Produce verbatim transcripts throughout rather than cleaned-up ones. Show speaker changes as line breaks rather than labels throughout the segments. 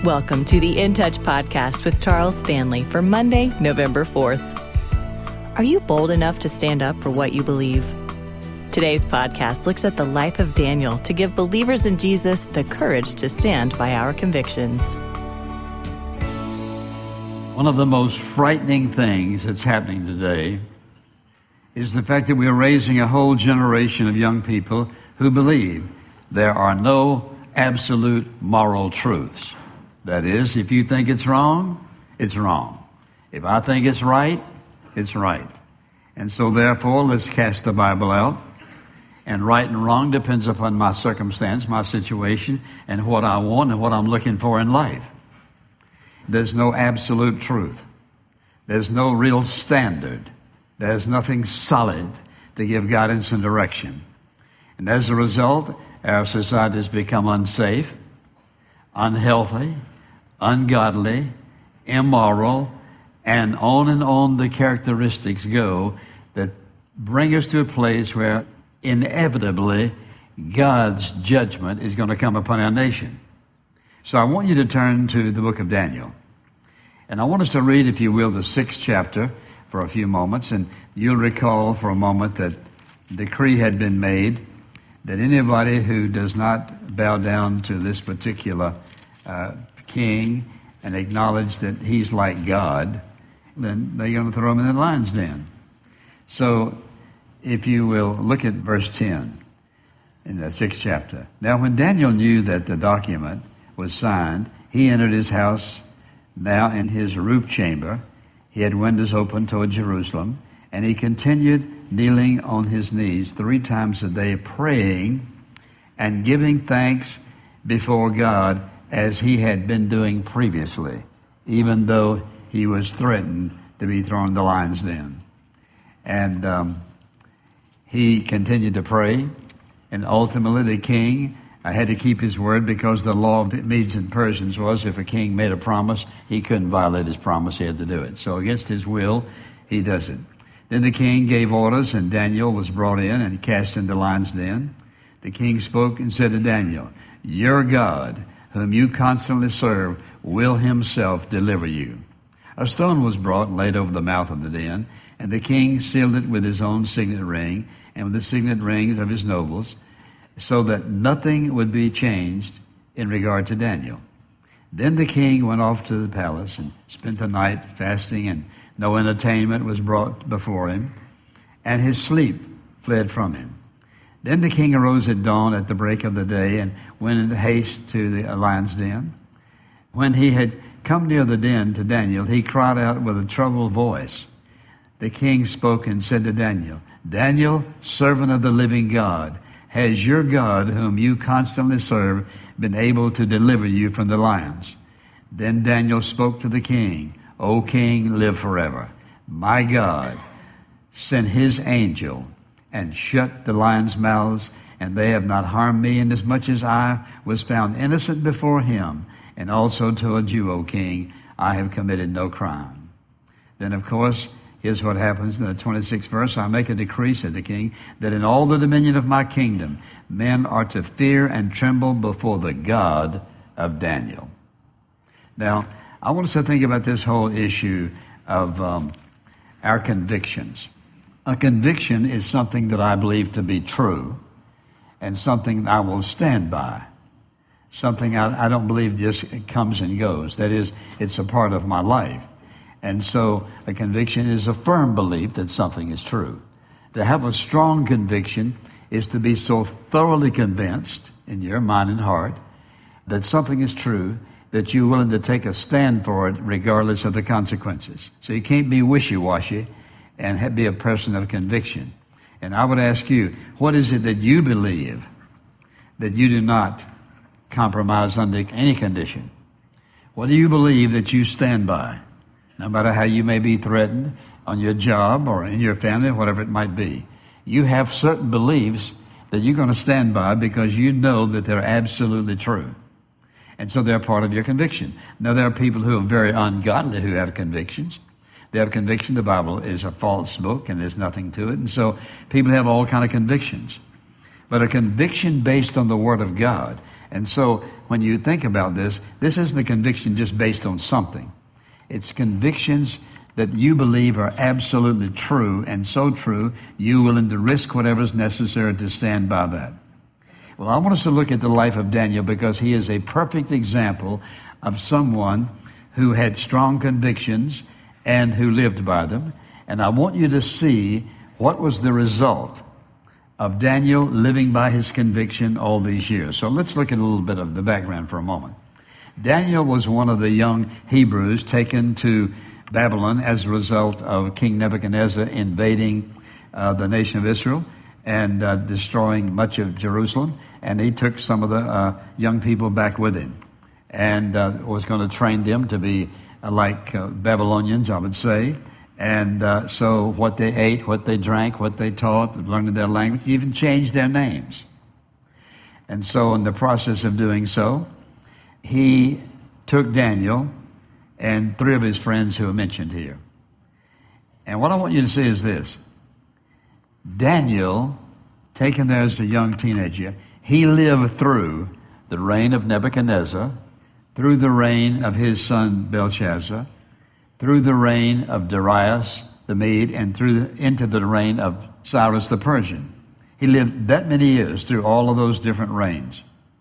Welcome to the In Touch podcast with Charles Stanley for Monday, November fourth. Are you bold enough to stand up for what you believe? Today's podcast looks at the life of Daniel to give believers in Jesus the courage to stand by our convictions.
One of the most frightening things that's happening today is the fact that we're raising a whole generation of young people who believe there are no absolute moral truths. That is, if you think it's wrong, it's wrong. If I think it's right, it's right. And so therefore, let's cast the Bible out. And right and wrong depends upon my circumstance, my situation, and what I want and what I'm looking for in life. There's no absolute truth. There's no real standard. There's nothing solid to give guidance and direction. And as a result, our society has become unsafe, unhealthy, ungodly, immoral, and on and on the characteristics go that bring us to a place where inevitably God's judgment is going to come upon our nation. So I want you to turn to the book of Daniel. And I want us to read, if you will, the sixth chapter for a few moments. And you'll recall for a moment that a decree had been made that anybody who does not bow down to this particular uh, king and acknowledge that he's like God, then they're going to throw him in the lion's den. So if you will look at verse ten in the sixth chapter. Now when Daniel knew that the document was signed, he entered his house. Now in his roof chamber, he had windows open toward Jerusalem, and he continued kneeling on his knees three times a day, praying and giving thanks before God as he had been doing previously, even though he was threatened to be thrown in the lion's den. And um, he continued to pray, and ultimately the king I had to keep his word, because the law of Medes and Persians was if a king made a promise, he couldn't violate his promise. He had to do it. So against his will, he does it. Then the king gave orders, and Daniel was brought in and cast into the lion's den. The king spoke and said to Daniel, "Your God, whom you constantly serve, will himself deliver you." A stone was brought and laid over the mouth of the den, and the king sealed it with his own signet ring and with the signet rings of his nobles, so that nothing would be changed in regard to Daniel. Then the king went off to the palace and spent the night fasting, and no entertainment was brought before him, and his sleep fled from him. Then the king arose at dawn at the break of the day and went in haste to the lion's den. When he had come near the den to Daniel, he cried out with a troubled voice. The king spoke and said to Daniel, "Daniel, servant of the living God, has your God, whom you constantly serve, been able to deliver you from the lions?" Then Daniel spoke to the king, "O king, live forever. My God sent his angel and shut the lions' mouths, and they have not harmed me, inasmuch as I was found innocent before him, and also told you, O king, I have committed no crime." Then, of course, here's what happens in the twenty-sixth verse. "I make a decree," said the king, "that in all the dominion of my kingdom, men are to fear and tremble before the God of Daniel." Now, I want us to think about this whole issue of um, our convictions. A conviction is something that I believe to be true and something I will stand by. Something I, I don't believe just comes and goes. That is, it's a part of my life. And so a conviction is a firm belief that something is true. To have a strong conviction is to be so thoroughly convinced in your mind and heart that something is true that you're willing to take a stand for it regardless of the consequences. So you can't be wishy-washy and be a person of conviction. And I would ask you, what is it that you believe that you do not compromise under any condition? What do you believe that you stand by? No matter how you may be threatened on your job or in your family, whatever it might be. You have certain beliefs that you're going to stand by because you know that they're absolutely true. And so they're part of your conviction. Now, there are people who are very ungodly who have convictions. They have conviction the Bible is a false book and there's nothing to it. And so people have all kind of convictions. But a conviction based on the Word of God And so when you think about this, this isn't a conviction just based on something. It's convictions that you believe are absolutely true, and so true, you're willing to risk whatever is necessary to stand by that. Well, I want us to look at the life of Daniel because he is a perfect example of someone who had strong convictions and who lived by them. And I want you to see what was the result of Daniel living by his conviction all these years. So let's look at a little bit of the background for a moment. Daniel was one of the young Hebrews taken to Babylon as a result of King Nebuchadnezzar invading uh, the nation of Israel and uh, destroying much of Jerusalem. And he took some of the uh, young people back with him and uh, was going to train them to be uh, like uh, Babylonians, I would say. And uh, so what they ate, what they drank, what they taught, learning their language, even changed their names. And so in the process of doing so, he took Daniel and three of his friends who are mentioned here. And what I want you to see is this. Daniel, taken there as a young teenager, he lived through the reign of Nebuchadnezzar, through the reign of his son Belshazzar, through the reign of Darius the Mede, and through the, into the reign of Cyrus the Persian. He lived that many years through all of those different reigns.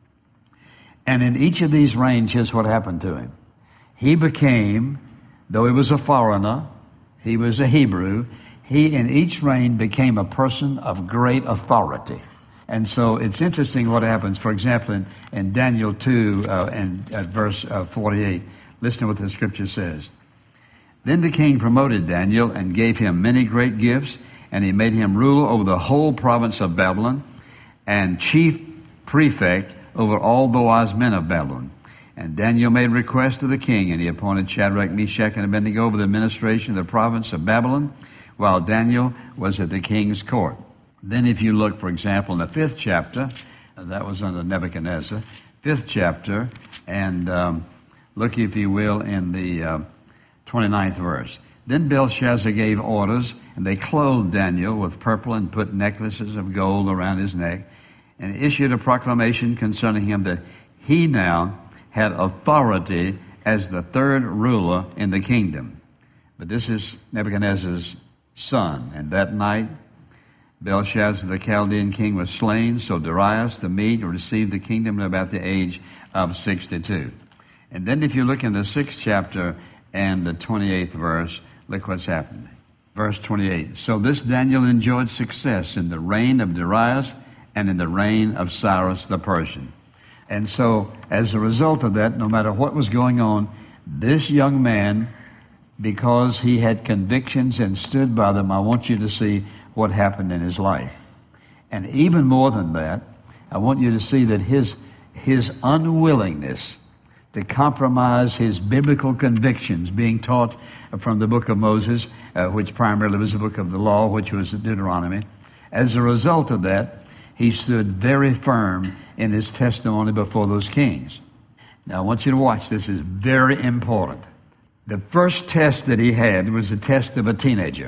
And in each of these reigns, here's what happened to him. He became, though he was a foreigner, he was a Hebrew, he in each reign became a person of great authority. And so it's interesting what happens. For example, in, in Daniel two uh, and at verse uh, forty-eight, listen to what the scripture says. Then the king promoted Daniel and gave him many great gifts, and he made him ruler over the whole province of Babylon and chief prefect over all the wise men of Babylon. And Daniel made request to the king, and he appointed Shadrach, Meshach, and Abednego over the administration of the province of Babylon, while Daniel was at the king's court. Then if you look, for example, in the fifth chapter, that was under Nebuchadnezzar, fifth chapter, and um, look, if you will, in the uh, twenty-ninth verse. Then Belshazzar gave orders, and they clothed Daniel with purple and put necklaces of gold around his neck, and issued a proclamation concerning him that he now had authority as the third ruler in the kingdom. But this is Nebuchadnezzar's son. And that night, Belshazzar the Chaldean king was slain, so Darius the Mede received the kingdom at about the age of sixty-two. And then if you look in the sixth chapter and the twenty-eighth verse, look what's happened. Verse twenty-eight. So this Daniel enjoyed success in the reign of Darius and in the reign of Cyrus the Persian. And so, as a result of that, no matter what was going on, this young man, because he had convictions and stood by them, I want you to see what happened in his life. And even more than that, I want you to see that his, his unwillingness to compromise his biblical convictions, being taught from the book of Moses, uh, which primarily was the book of the law, which was Deuteronomy. As a result of that, he stood very firm in his testimony before those kings. Now, I want you to watch. This is very important. The first test that he had was the test of a teenager.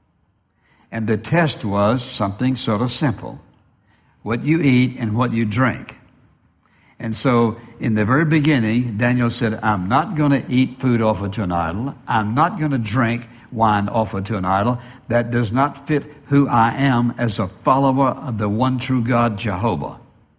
And the test was something sort of simple. What you eat and what you drink. And so, in the very beginning, Daniel said, I'm not going to eat food offered to an idol. I'm not going to drink wine offered to an idol. That does not fit who I am as a follower of the one true God, Jehovah.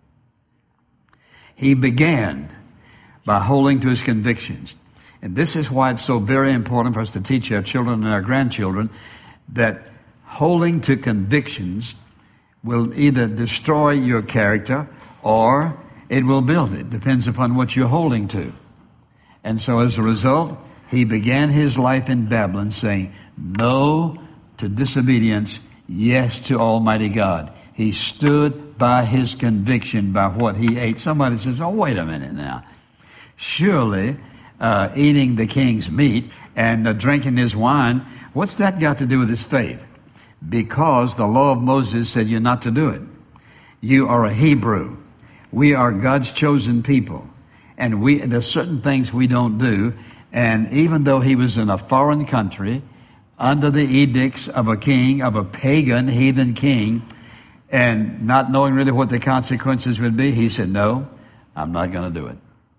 He began by holding to his convictions. And this is why it's so very important for us to teach our children and our grandchildren that holding to convictions will either destroy your character or it will build it. Depends upon what you're holding to. And so as a result, he began his life in Babylon saying no to disobedience, yes to Almighty God. He stood by his conviction, by what he ate. Somebody says, oh, wait a minute now. Surely uh, eating the king's meat and uh, drinking his wine, what's that got to do with his faith? Because the law of Moses said you're not to do it. You are a Hebrew. We are God's chosen people. And we there's certain things we don't do. And even though he was in a foreign country, under the edicts of a king, of a pagan, heathen king, and not knowing really what the consequences would be, he said, no, I'm not going to do it.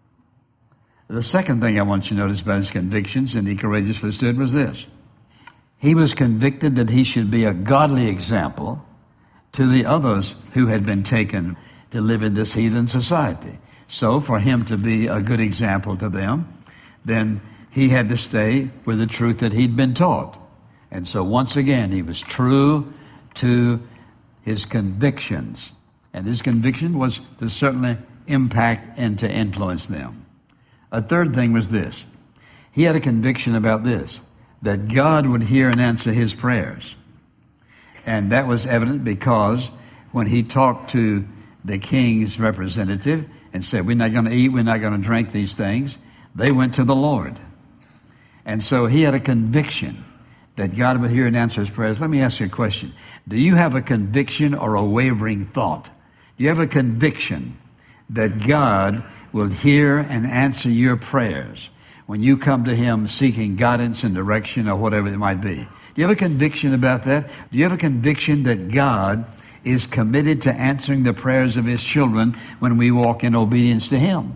The second thing I want you to notice about his convictions, and he courageously stood, was this. He was convicted that he should be a godly example to the others who had been taken to live in this heathen society. So for him to be a good example to them, then he had to stay with the truth that he'd been taught. And so once again, he was true to his convictions. And his conviction was to certainly impact and to influence them. A third thing was this. He had a conviction about this, that God would hear and answer his prayers. And that was evident because when he talked to the king's representative and said, we're not going to eat, we're not going to drink these things, they went to the Lord. And so he had a conviction that God would hear and answer his prayers. Let me ask you a question. Do you have a conviction or a wavering thought? Do you have a conviction that God will hear and answer your prayers when you come to him seeking guidance and direction or whatever it might be? Do you have a conviction about that? Do you have a conviction that God is committed to answering the prayers of his children when we walk in obedience to him?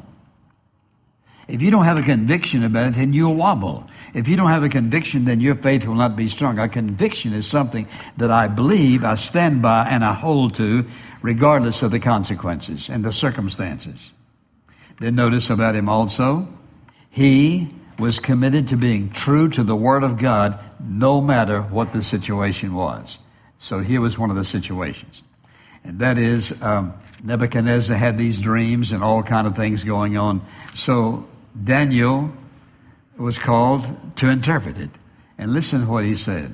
If you don't have a conviction about it, then you'll wobble. If you don't have a conviction, then your faith will not be strong. A conviction is something that I believe, I stand by, and I hold to, regardless of the consequences and the circumstances. Then notice about him also, he was committed to being true to the Word of God no matter what the situation was. So here was one of the situations. And that is, um, Nebuchadnezzar had these dreams and all kind of things going on. So Daniel was called to interpret it. And listen to what he said.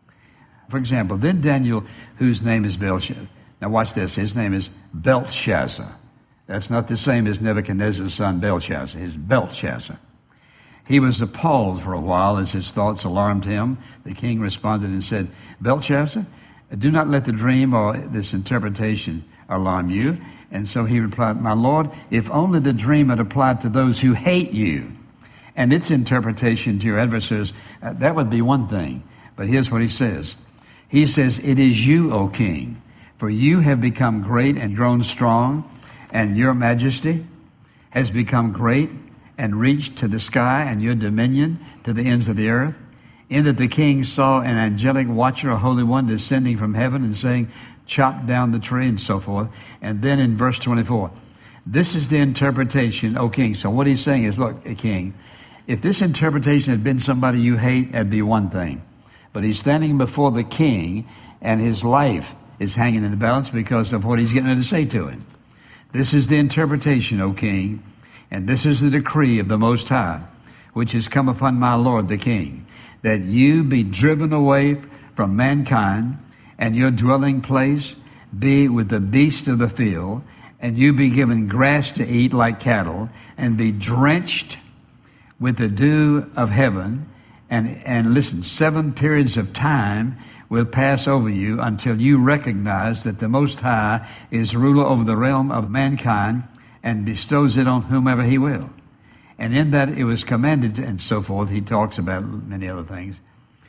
For example, then Daniel, whose name is Belshazzar. Now watch this. His name is Belshazzar. That's not the same as Nebuchadnezzar's son Belshazzar. It's Belshazzar. He was appalled for a while as his thoughts alarmed him. The king responded and said, Belshazzar, do not let the dream or this interpretation alarm you. And so he replied, my Lord, if only the dream had applied to those who hate you and its interpretation to your adversaries, uh, that would be one thing. But here's what he says. He says, it is you, O king, for you have become great and grown strong, and your majesty has become great and reached to the sky, and your dominion to the ends of the earth. In that the king saw an angelic watcher, a holy one, descending from heaven and saying, chop down the tree, and so forth. And then in verse twenty-four, this is the interpretation, O king. So what he's saying is, look, king, if this interpretation had been somebody you hate, that'd be one thing. But he's standing before the king, and his life is hanging in the balance because of what he's getting ready to say to him. This is the interpretation, O king, and this is the decree of the Most High, which has come upon my Lord the king, that you be driven away from mankind, and your dwelling place be with the beasts of the field, and you be given grass to eat like cattle, and be drenched with the dew of heaven. And, and listen, seven periods of time will pass over you until you recognize that the Most High is ruler over the realm of mankind and bestows it on whomever he will. And in that it was commanded, and so forth. He talks about many other things.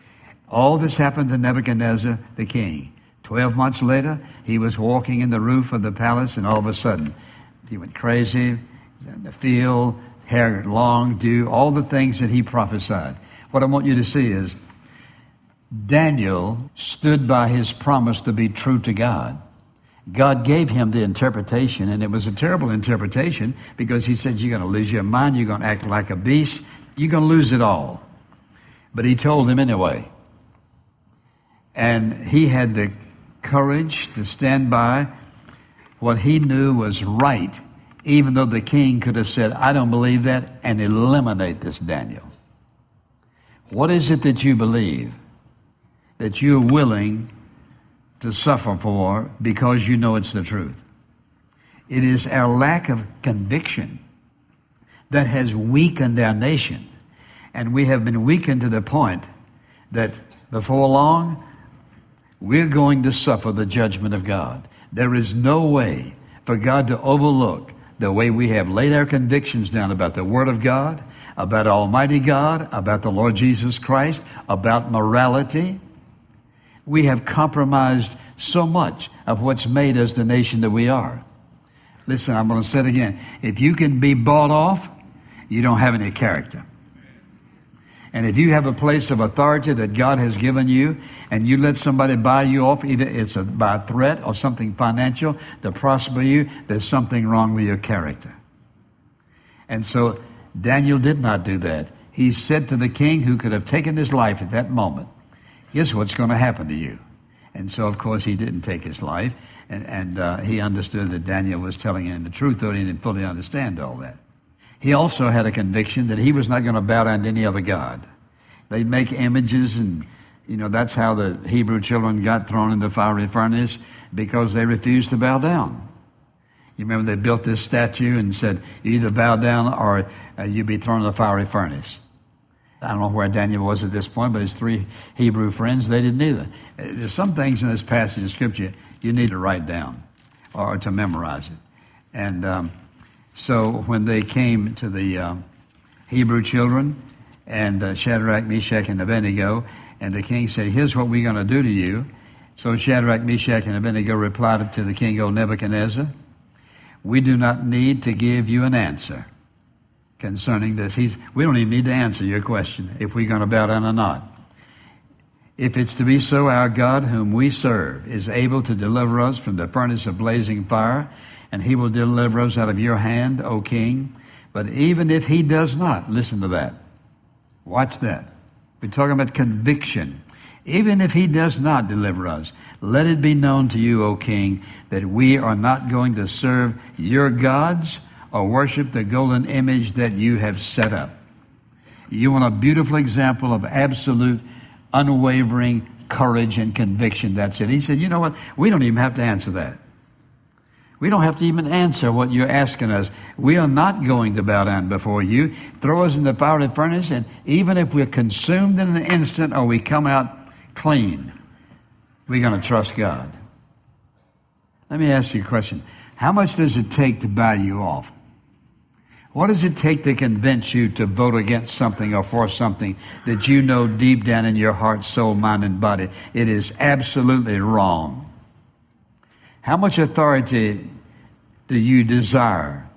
All this happened to Nebuchadnezzar the king. Twelve months later, he was walking in the roof of the palace, and all of a sudden, he went crazy. In the field, hair long, dew, all the things that he prophesied. What I want you to see is, Daniel stood by his promise to be true to God. God gave him the interpretation, and it was a terrible interpretation because he said, you're going to lose your mind, you're going to act like a beast, you're going to lose it all. But he told him anyway. And he had the courage to stand by what he knew was right, even though the king could have said, I don't believe that, and eliminate this Daniel. What is it that you believe that you're willing to suffer for because you know it's the truth? It is our lack of conviction that has weakened our nation. And we have been weakened to the point that before long, we're going to suffer the judgment of God. There is no way for God to overlook the way we have laid our convictions down about the Word of God, about Almighty God, about the Lord Jesus Christ, about morality. We have compromised so much of what's made us the nation that we are. Listen, I'm going to say it again. If you can be bought off, you don't have any character. And if you have a place of authority that God has given you, and you let somebody buy you off, either it's a, by a threat or something financial to prosper you, there's something wrong with your character. And so Daniel did not do that. He said to the king, who could have taken his life at that moment, here's what's going to happen to you. And so, of course, he didn't take his life, and, and uh, he understood that Daniel was telling him the truth, though he didn't fully understand all that. He also had a conviction that he was not going to bow down to any other god. They'd make images, and, you know, that's how the Hebrew children got thrown in the fiery furnace, because they refused to bow down. You remember they built this statue and said, you either bow down or uh, you be thrown in the fiery furnace. I don't know where Daniel was at this point, but his three Hebrew friends, they didn't either. There's some things in this passage of Scripture you need to write down or to memorize it. And um, so when they came to the um, Hebrew children, and uh, Shadrach, Meshach, and Abednego, and the king said, here's what we're going to do to you. So Shadrach, Meshach, and Abednego replied to the king, O Nebuchadnezzar, we do not need to give you an answer concerning this. He's, we don't even need to answer your question if we're going to bow down or not. If it's to be so, our God, whom we serve, is able to deliver us from the furnace of blazing fire, and he will deliver us out of your hand, O king. But even if he does not, listen to that. Watch that. We're talking about conviction. Even if he does not deliver us, let it be known to you, O king, that we are not going to serve your gods or worship the golden image that you have set up. You want a beautiful example of absolute, unwavering courage and conviction. That's it. He said, you know what? We don't even have to answer that. We don't have to even answer what you're asking us. We are not going to bow down before you. Throw us in the fiery furnace, and even if we're consumed in an instant or we come out clean, we're going to trust God. Let me ask you a question. How much does it take to buy you off? What does it take to convince you to vote against something or for something that you know deep down in your heart, soul, mind, and body it is absolutely wrong? How much authority do you desire?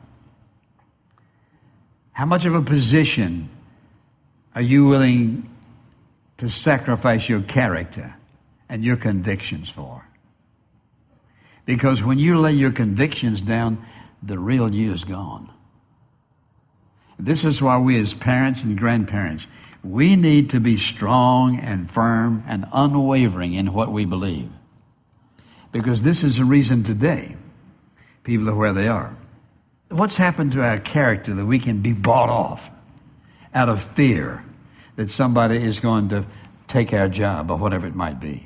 How much of a position are you willing to sacrifice your character and your convictions for? Because when you lay your convictions down, the real you is gone. This is why we as parents and grandparents, we need to be strong and firm and unwavering in what we believe. Because this is the reason today people are where they are. What's happened to our character that we can be bought off out of fear that somebody is going to take our job or whatever it might be?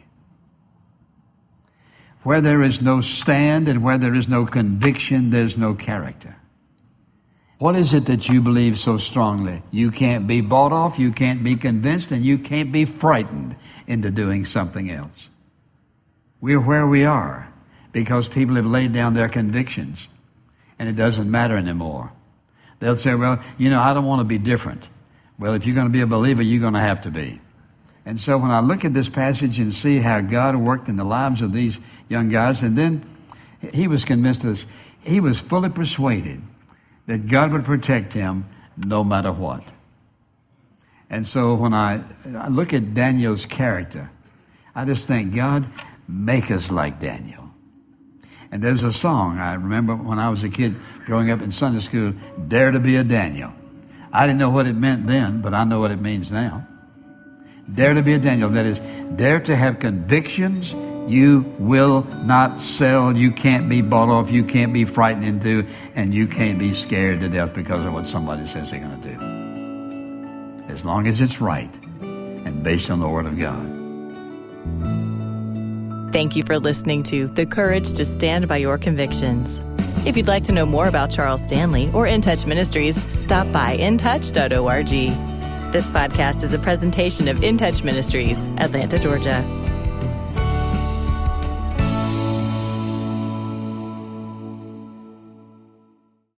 Where there is no stand and where there is no conviction, there's no character. What is it that you believe so strongly? You can't be bought off, you can't be convinced, and you can't be frightened into doing something else. We're where we are because people have laid down their convictions, and it doesn't matter anymore. They'll say, well, you know, I don't want to be different. Well, if you're going to be a believer, you're going to have to be. And so when I look at this passage and see how God worked in the lives of these young guys, and then he was convinced of this, he was fully persuaded that God would protect him no matter what. And so when I, I look at Daniel's character, I just think, God, make us like Daniel. And there's a song, I remember when I was a kid growing up in Sunday school, Dare to be a Daniel. I didn't know what it meant then, but I know what it means now. Dare to be a Daniel. That is, dare to have convictions you will not sell, you can't be bought off, you can't be frightened into, and you can't be scared to death because of what somebody says they're going to do. As long as it's right and based on the Word of God.
Thank you for listening to The Courage to Stand by Your Convictions. If you'd like to know more about Charles Stanley or In Touch Ministries, stop by in touch dot org. This podcast is a presentation of In Touch Ministries, Atlanta, Georgia.